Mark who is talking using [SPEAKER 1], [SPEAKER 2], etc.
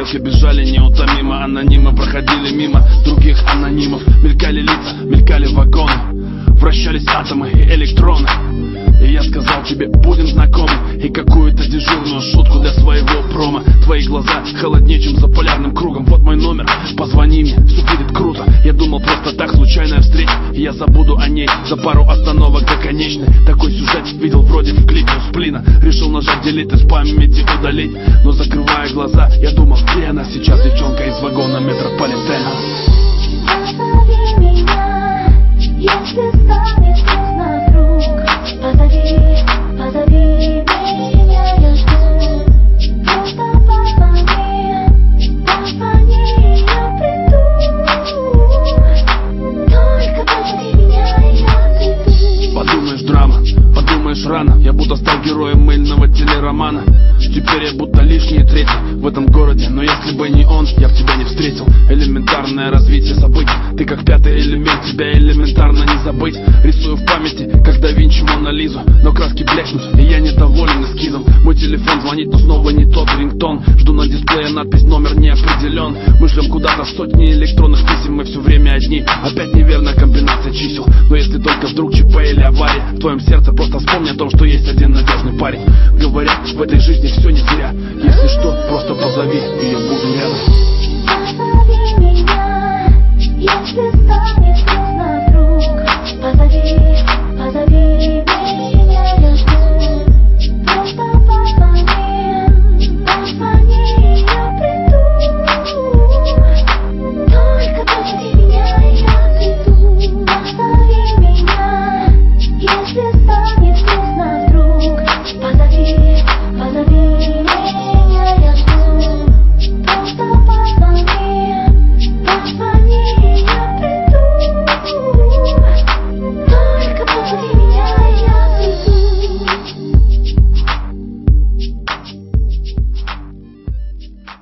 [SPEAKER 1] стрелки бежали неутомимо. Анонимы проходили мимо других анонимов. Мелькали лица, мелькали вагоны, вращались атомы и электроны. И я сказал тебе, будем знакомы. И какую-то дежурную шутку для своего промо. Твои глаза холоднее, чем за полярным кругом. Вот мой номер, позвони мне, все будет круто. Я думал, просто так случайная встреча, и я забуду о ней за пару остановок до конечной. Такой сюжет видел вроде в клипе у Сплина. Решил нажать делить, из памяти удалить. Но закрывая глаза, я думал, где она сейчас, девчонка из вагона метрополитена.
[SPEAKER 2] Позови меня, если станет поздно вдруг. Позови меня, я жду. Просто позвони, я приду. Только позови меня, и я приду.
[SPEAKER 1] Подумаешь, драма, подумаешь, рано. Я будто стал героем мыльного телеромана. Теперь я будто лишний третий в этом городе. Но если бы не он, я б тебя не встретил. Элементарное развитие событий. Ты как пятый элемент, тебя элементарно не забыть. Рисую в памяти, как да Винчи Мона Лизу. Но краски блекнут, и я недоволен эскизом. Мой телефон звонит, но снова не тот рингтон. Жду на дисплее надпись, номер не определен. Мы шлем куда-то сотни электронных писем. Мы все время одни, опять неверная комбинация чисел. Но если только вдруг ЧП или авария в твоем сердце, просто вспомни о том, что есть один надежный парень. Говорят, в этой жизни все не зря. Если что, просто позови, и я буду рядом.